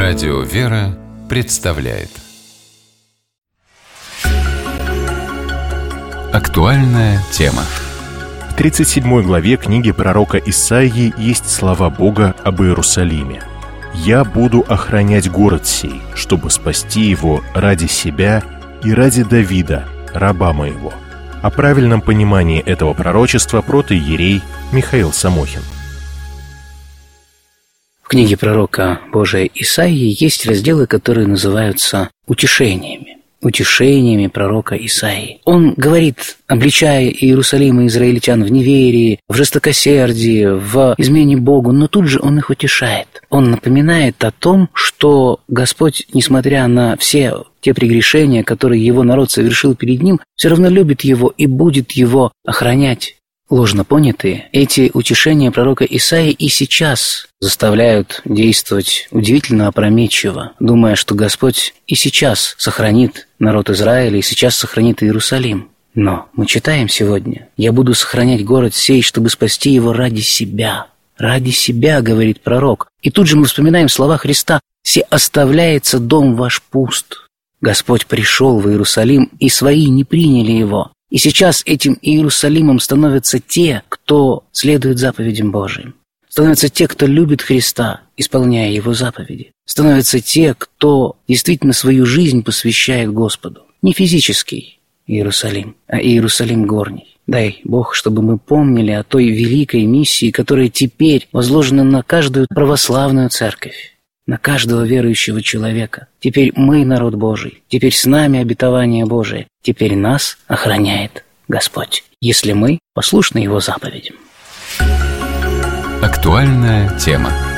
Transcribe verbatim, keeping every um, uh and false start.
Радио «Вера» представляет актуальная тема. В тридцать седьмой главе книги пророка Исаии есть слова Бога об Иерусалиме. «Я буду охранять город сей, чтобы спасти его ради себя и ради Давида, раба моего». О правильном понимании этого пророчества протоиерей Михаил Самохин. В книге пророка Божия Исаии есть разделы, которые называются утешениями. Утешениями пророка Исаии. Он говорит, обличая Иерусалим и израильтян в неверии, в жестокосердии, в измене Богу, но тут же он их утешает. Он напоминает о том, что Господь, несмотря на все те прегрешения, которые его народ совершил перед ним, все равно любит его и будет его охранять. Ложно понятые, эти утешения пророка Исаии и сейчас заставляют действовать удивительно опрометчиво, думая, что Господь и сейчас сохранит народ Израиля, и сейчас сохранит Иерусалим. Но мы читаем сегодня: «Я буду сохранять город сей, чтобы спасти его ради себя». «Ради себя», — говорит пророк. И тут же мы вспоминаем слова Христа: «Се оставляется дом ваш пуст». Господь пришел в Иерусалим, и свои не приняли его. И сейчас этим Иерусалимом становятся те, кто следует заповедям Божьим. Становятся те, кто любит Христа, исполняя Его заповеди. Становятся те, кто действительно свою жизнь посвящает Господу. Не физический Иерусалим, а Иерусалим горний. Дай Бог, чтобы мы помнили о той великой миссии, которая теперь возложена на каждую православную церковь, на каждого верующего человека. Теперь мы народ Божий, теперь с нами обетование Божие, теперь нас охраняет Господь, если мы послушны Его заповедям. Актуальная тема.